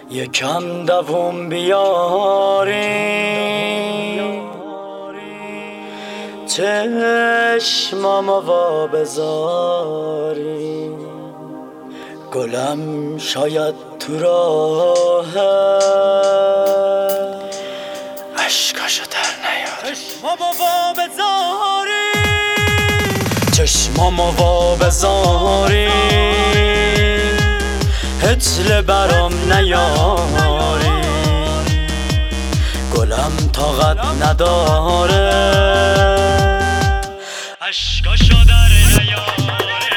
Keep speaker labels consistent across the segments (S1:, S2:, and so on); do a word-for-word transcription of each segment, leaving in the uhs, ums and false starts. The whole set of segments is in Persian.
S1: یکم دووم بیاری چشمامو وا بذاری گلم شاید تو راهه عشقاشو در نیاری چشمامو وا بذاری چشمامو وا بذاری هتل برام نیاری گلم طاقت نداره عشقاشو در نیاری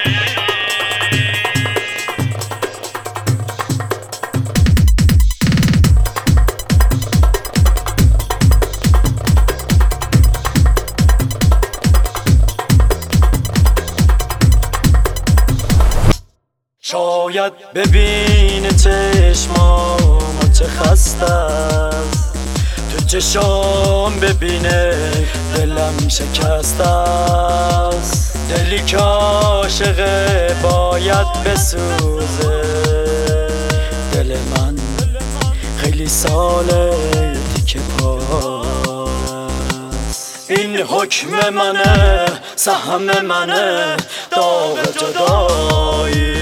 S1: شاید ببینه چشمامو چه خسته است تو چشام ببینه دلم شکسته است دلی که عاشقه باید بسوزه دل من خیلی ساله تیکه پاره است این حکم منه سهم منه داغ جدایی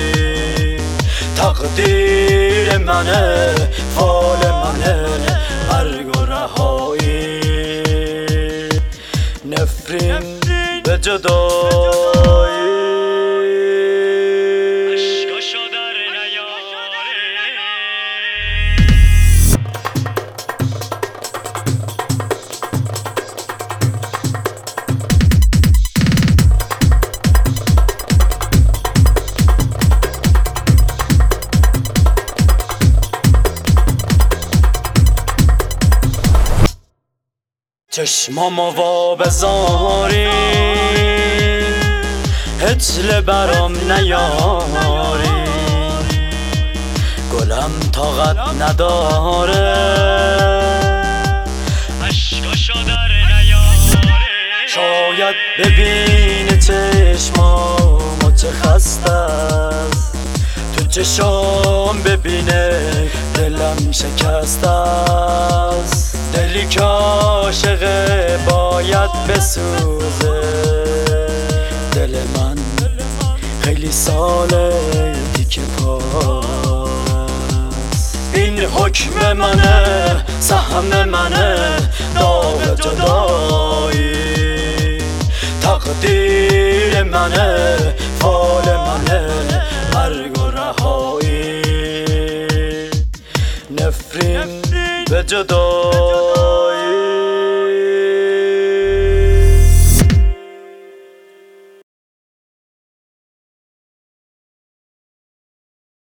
S1: تقدیر منه فال منه مرگ و رهایی نفرین به جدایی عشقاشو در نیاری چشمامو وا بذاری هتل برام نیاری گلم طاقت نداره عشقاشو در نیاری شاید ببینه چشمامو چه خسته است تو چشام ببینه دلم شکسته است دلی که عاشقه باید بسوزه دل من خیلی ساله تیکه پاره است این حکم منه سهم منه داغ جدایی تقدیر منه فال منه مرگ و رهایی نفرین به جدایی